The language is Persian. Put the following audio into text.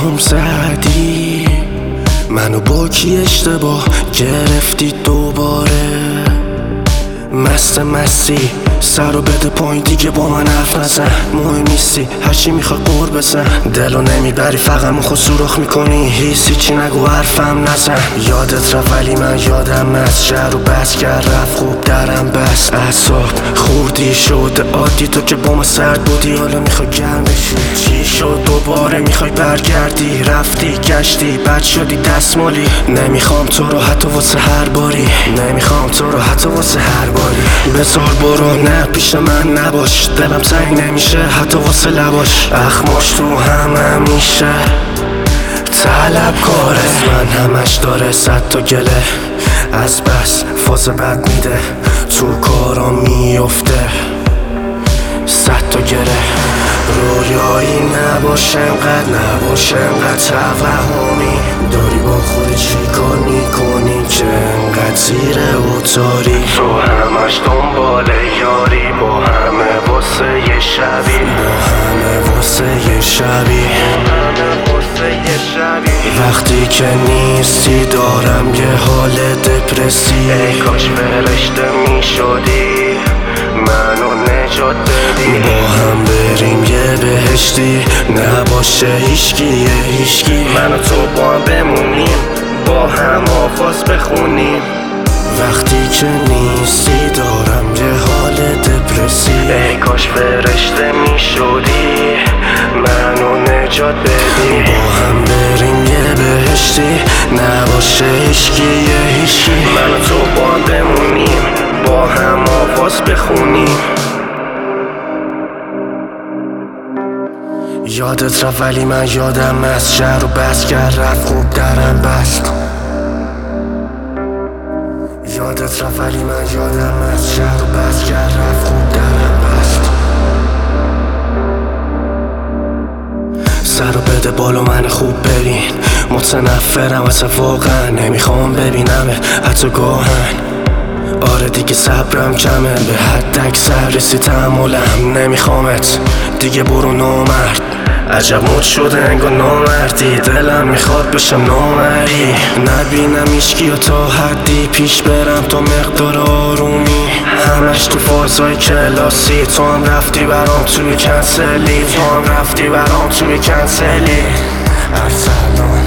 هم زدی، منو با کی اشتباه گرفتی دوباره. مستی سرو بده پایین دیگه با من حرف نزن. مهم نیستی هرچی میخوای قور بزن، دلو نمیبری فقط مخو سوراخ میکنی. هیچی چی نگو حرفم نزن. یادت رفت ولی من یادم از شهر رو بس کرد رفت خوب درم بس. اعصاب خوردی شده عادی، تو که با ما سرد بودی حالا میخوای گرم بشی. چی شد دوباره میخوای برگردی؟ رفتی گشتی بد شدی دستمالی. نمیخوام تو رو حتی واسه هر باری، نمیخوام تو رو حتی واسه هر باری. بذار برو نه پیش من نباش، دلم تنگ نمیشه حتی واسه لباش. اخماش تو هم میشه طلبکاره، من همش داره صد تا گله از بس فاز بد میده تو کارا میفته. صد تا گره رویایی نباشه انقدر توهمی داری با خودت چی کار میکنی که انقدر زیر اوتاری. تو همش دنبال یاری با همه واسه یه شبی، وقتی که نیستی دارم یه حال دپرسی. ای کاش فرشته میشدی منو نجات بدی، با هم بریم یه بهشتی نباشه هیشکی. من و تو با هم بمونیم با هم آواز بخونیم. وقتی که نیستی دارم یه حال دپرسی. ای کاش فرشته میشدی منو نجات بدی، با هم بریم یه بهشتی نباشه هیشکی. من و تو با هم بمونیم با هم آواز بخونیم. یادت رفت ولی من یادم از شهر رو بس کرد رفت خوب درم بست. یادت رفت ولی من یادم از شهر رو بس کرد رفت خوب درم بست. سر رو بده بالا من خوب برین، متنفرم اصلا واقعا نمیخوام ببینمه حتی گاهن. آره دیگه صبرم کمه به حد اکثر رسی تحملم نمیخوامت دیگه برو نامرد. عجب مد شده انگار نامردی، دلم میخواد بشم نامری. نبینم ایشکی و تا حدی پیش برم تا مقدار آرومی. همش تو فازای کلاسی تو هم رفتی برام توی کنسلی، ارسلان